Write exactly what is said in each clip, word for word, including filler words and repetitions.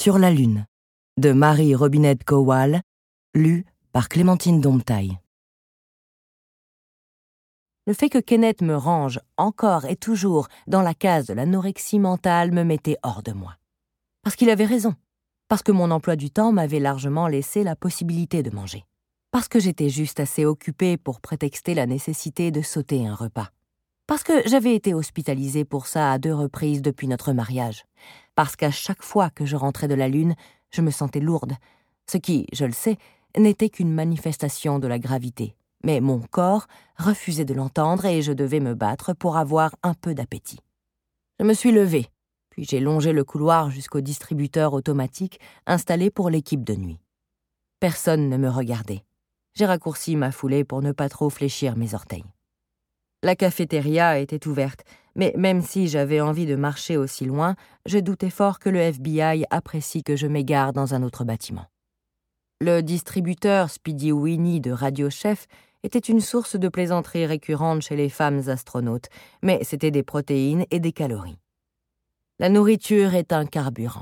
Sur la Lune, de Marie Robinette Kowal, lu par Clémentine Domptaille. Le fait que Kenneth me range encore et toujours dans la case de l'anorexie mentale me mettait hors de moi. Parce qu'il avait raison. Parce que mon emploi du temps m'avait largement laissé la possibilité de manger. Parce que j'étais juste assez occupée pour prétexter la nécessité de sauter un repas. Parce que j'avais été hospitalisée pour ça à deux reprises depuis notre mariage. Parce qu'à chaque fois que je rentrais de la Lune, je me sentais lourde. Ce qui, je le sais, n'était qu'une manifestation de la gravité. Mais mon corps refusait de l'entendre et je devais me battre pour avoir un peu d'appétit. Je me suis levée, puis j'ai longé le couloir jusqu'au distributeur automatique installé pour l'équipe de nuit. Personne ne me regardait. J'ai raccourci ma foulée pour ne pas trop fléchir mes orteils. La cafétéria était ouverte, mais même si j'avais envie de marcher aussi loin, je doutais fort que le F B I apprécie que je m'égare dans un autre bâtiment. Le distributeur Speedy Winnie de Radio Chef était une source de plaisanterie récurrente chez les femmes astronautes, mais c'était des protéines et des calories. La nourriture est un carburant.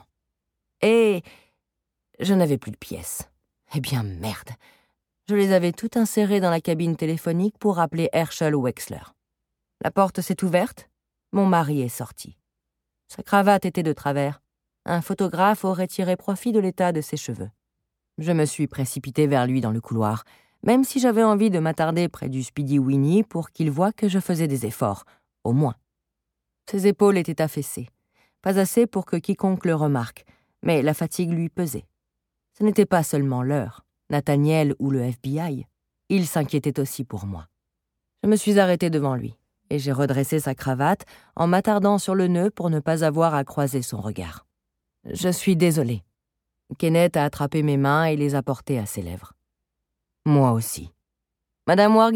Et je n'avais plus de pièces. Eh bien, merde. Je les avais toutes insérées dans la cabine téléphonique pour appeler Herschel Wexler. La porte s'est ouverte. Mon mari est sorti. Sa cravate était de travers. Un photographe aurait tiré profit de l'état de ses cheveux. Je me suis précipitée vers lui dans le couloir, même si j'avais envie de m'attarder près du Speedy Winnie pour qu'il voie que je faisais des efforts, au moins. Ses épaules étaient affaissées. Pas assez pour que quiconque le remarque, mais la fatigue lui pesait. Ce n'était pas seulement l'heure, Nathaniel ou le F B I. Il s'inquiétait aussi pour moi. Je me suis arrêtée devant lui, et j'ai redressé sa cravate en m'attardant sur le nœud pour ne pas avoir à croiser son regard. « Je suis désolée. » Kenneth a attrapé mes mains et les a portées à ses lèvres. Moi aussi. « Madame Wargin ?»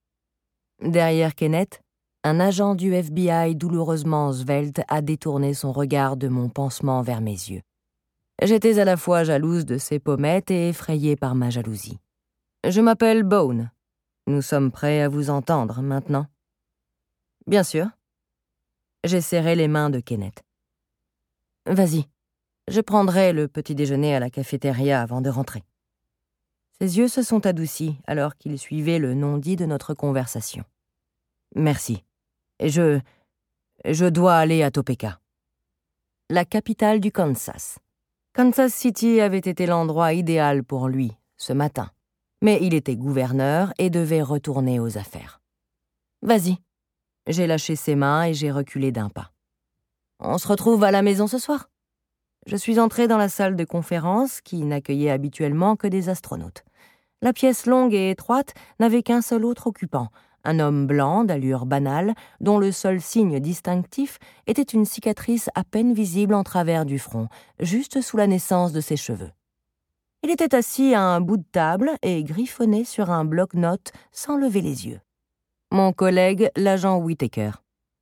Derrière Kenneth, un agent du F B I douloureusement svelte a détourné son regard de mon pansement vers mes yeux. J'étais à la fois jalouse de ses pommettes et effrayée par ma jalousie. « Je m'appelle Bone. Nous sommes prêts à vous entendre maintenant. » « Bien sûr. » J'ai serré les mains de Kenneth. « Vas-y. Je prendrai le petit déjeuner à la cafétéria avant de rentrer. » Ses yeux se sont adoucis alors qu'il suivait le non-dit de notre conversation. « Merci. Je... je dois aller à Topeka. » La capitale du Kansas. Kansas City avait été l'endroit idéal pour lui, ce matin. Mais il était gouverneur et devait retourner aux affaires. « Vas-y. » J'ai lâché ses mains et j'ai reculé d'un pas. « On se retrouve à la maison ce soir ?» Je suis entrée dans la salle de conférence qui n'accueillait habituellement que des astronautes. La pièce longue et étroite n'avait qu'un seul autre occupant, un homme blanc d'allure banale dont le seul signe distinctif était une cicatrice à peine visible en travers du front, juste sous la naissance de ses cheveux. Il était assis à un bout de table et griffonnait sur un bloc-notes sans lever les yeux. Mon collègue, l'agent Whittaker.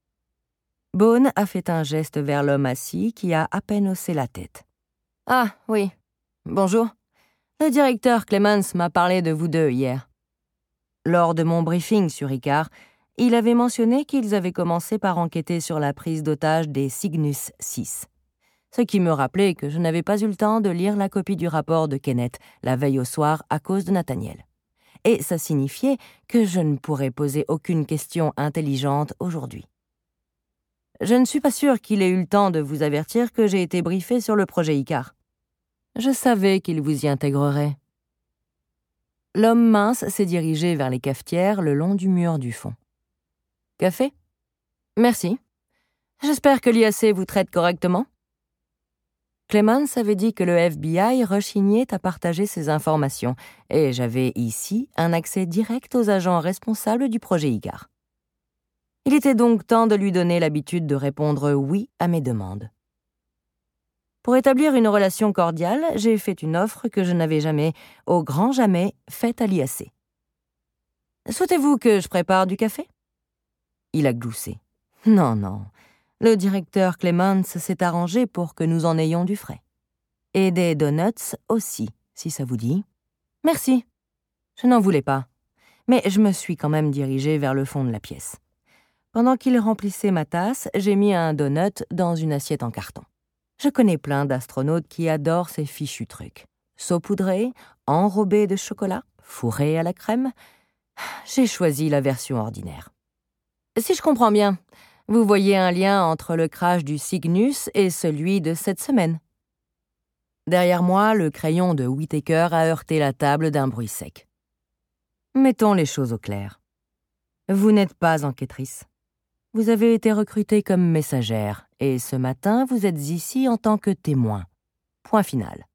Bone a fait un geste vers l'homme assis qui a à peine haussé la tête. « Ah, oui. Bonjour. Le directeur Clemens m'a parlé de vous deux hier. » Lors de mon briefing sur Icar, il avait mentionné qu'ils avaient commencé par enquêter sur la prise d'otage des Cygnus six. Ce qui me rappelait que je n'avais pas eu le temps de lire la copie du rapport de Kenneth la veille au soir à cause de Nathaniel. Et ça signifiait que je ne pourrais poser aucune question intelligente aujourd'hui. Je ne suis pas sûre qu'il ait eu le temps de vous avertir que j'ai été briefée sur le projet Icar. Je savais qu'il vous y intégrerait. L'homme mince s'est dirigé vers les cafetières le long du mur du fond. « Café ? Merci. J'espère que l'I A C vous traite correctement. » Clemens avait dit que le F B I rechignait à partager ses informations, et j'avais ici un accès direct aux agents responsables du projet Icar. Il était donc temps de lui donner l'habitude de répondre « oui » à mes demandes. Pour établir une relation cordiale, j'ai fait une offre que je n'avais jamais, au grand jamais, faite à l'I A C. « Souhaitez-vous que je prépare du café ?» Il a gloussé. « Non, non. Le directeur Clemens s'est arrangé pour que nous en ayons du frais. Et des donuts aussi, si ça vous dit. »« Merci. Je n'en voulais pas. Mais je me suis quand même dirigée vers le fond de la pièce. Pendant qu'il remplissait ma tasse, j'ai mis un donut dans une assiette en carton. Je connais plein d'astronautes qui adorent ces fichus trucs. Saupoudrés, enrobés de chocolat, fourrés à la crème. J'ai choisi la version ordinaire. Si je comprends bien, vous voyez un lien entre le crash du Cygnus et celui de cette semaine. Derrière moi, le crayon de Whittaker a heurté la table d'un bruit sec. Mettons les choses au clair. Vous n'êtes pas enquêtrice. Vous avez été recrutée comme messagère, et ce matin, vous êtes ici en tant que témoin. Point final.